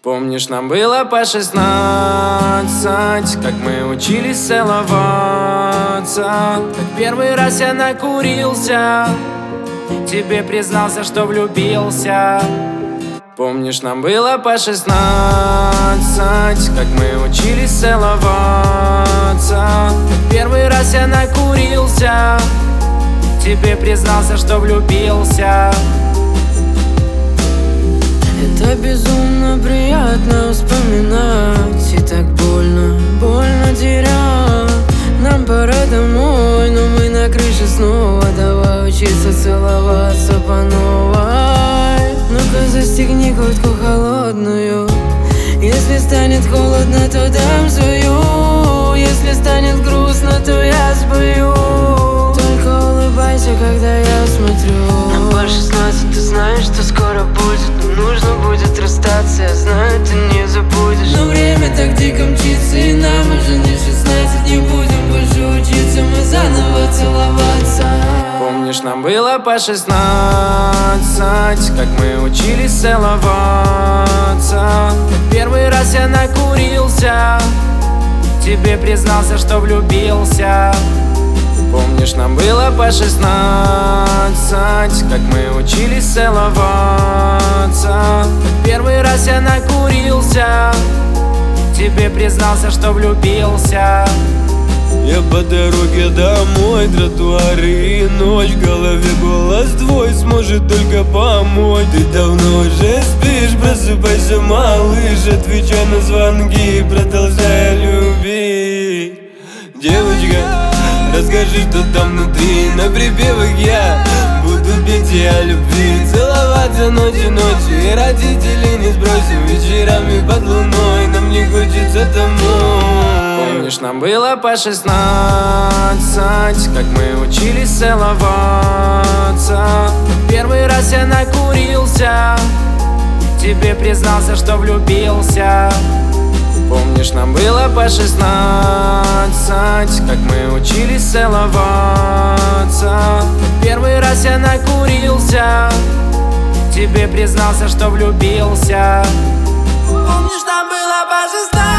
Помнишь, нам было по 16, как мы учились целоваться, как первый раз я накурился, тебе признался, что влюбился. Помнишь, нам было по 16, как мы учились целоваться, как первый раз я накурился, тебе признался, что влюбился. Это безумно приятно вспоминать, и так больно, больно терять. Нам пора домой, но мы на крыше снова. Давай учиться целоваться по новой. Ну-ка застегни куртку холодную. Если станет холодно, то дам свою. Если станет грустно, то я спою. Только улыбайся, когда я смотрю. Нам по 16, ты знаешь, что скоро будет. Нужно будет расстаться, я знаю, ты не забудешь. Но время так дико мчится, и нам уже не 16. Не будем больше учиться, мы заново целоваться. Помнишь, нам было по 16, как мы учились целоваться, как первый раз я накурился, тебе признался, что влюбился. Помнишь, нам было по 16, как мы учились целоваться, как первый раз я накурился, тебе признался, что влюбился. Я по дороге домой, тротуары и ночь, в голове голос твой сможет только помочь. Ты давно уже спишь, просыпайся, малыш, отвечай на звонки, продолжай любить. Девочка, расскажи, что там внутри, на припевах я буду петь о любви. Целоваться ночью, и родителей не сбросим, вечерами под луной нам не хочется домой. Помнишь, нам было по 16, как мы учились целоваться, как первый раз я накурился, тебе признался, что влюбился. Помнишь, нам было по 16, как мы учились целоваться, как первый раз я накурился, тебе признался, что влюбился. Помнишь, нам было по 16.